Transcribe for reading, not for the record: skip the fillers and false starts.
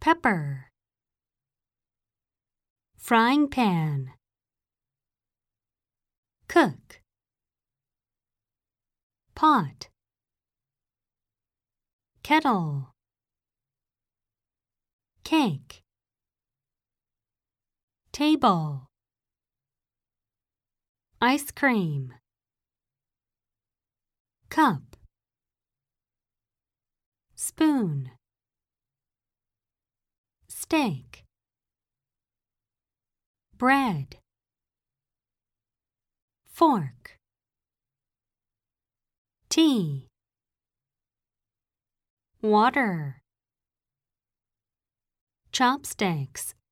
pepper. Frying pan. Cook. Pot. Kettle. Cake. Table. Ice cream. Cup. Spoon. Steak. Bread. Fork. Tea. Water. Chopsticks.